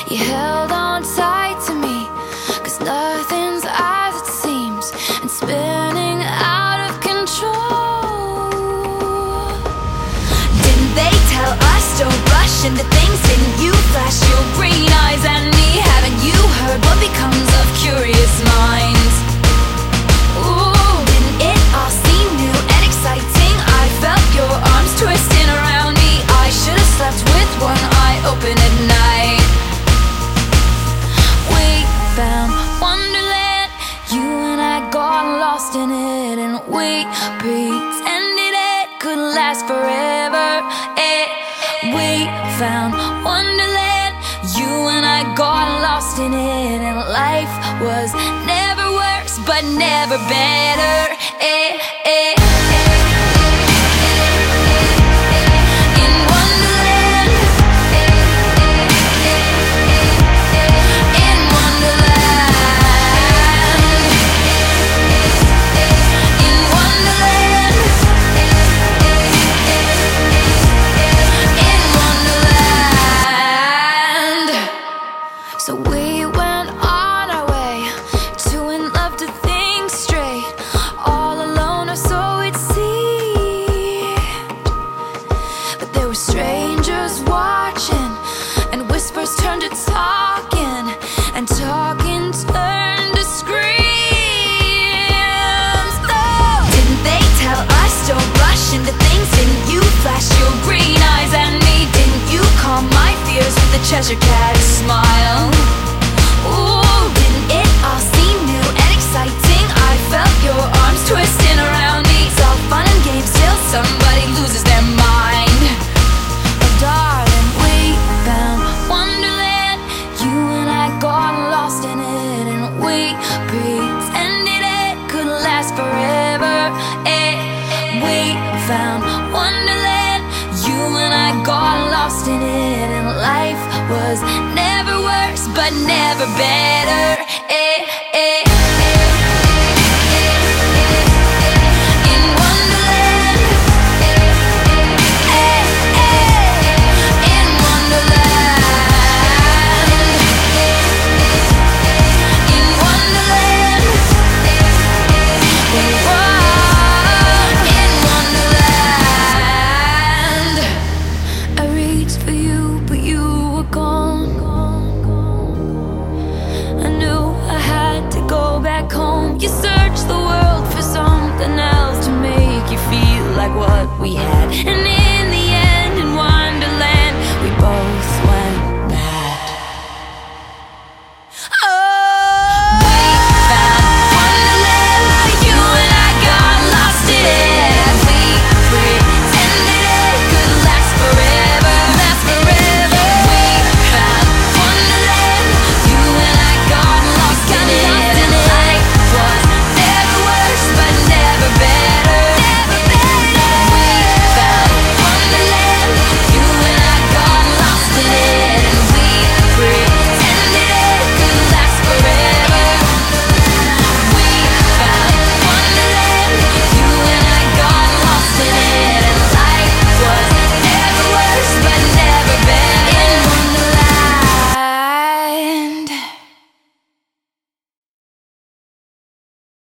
You held on tight to me, 'cause nothing's as it seems, and spinning out of control. Didn't they tell us don't rush into things? Didn't you flash your green eyes at me? Haven't you heard what becomes of curious minds? Ooh, didn't it all seem new and exciting? I felt your arms twisting around me. I should have slept with one eye open at night. We found Wonderland, you and I got lost in it, and we pretended it could last forever. We found Wonderland, you and I got lost in it, and life was never worse, but never better. In Wonderland, in Wonderland, in Wonderland, in Wonderland. So we went on our way, two in love to think straight, all alone or so it seemed. But there were strangers watching, and whispers turned to talking, and talking turned to screams. Oh, didn't they tell us don't rush into things? Didn't you flash your green eyes at me? Didn't you calm my fears with a Cheshire Cat smile? Ooh, didn't it all seem new and exciting? I felt your arms twisting around me. It's all fun and games till somebody loses their mind. Oh darling, we found Wonderland, you and I got lost in it, and we pretended it could last forever. We found Wonderland, you and I got lost in it, and life was never worse, but never better.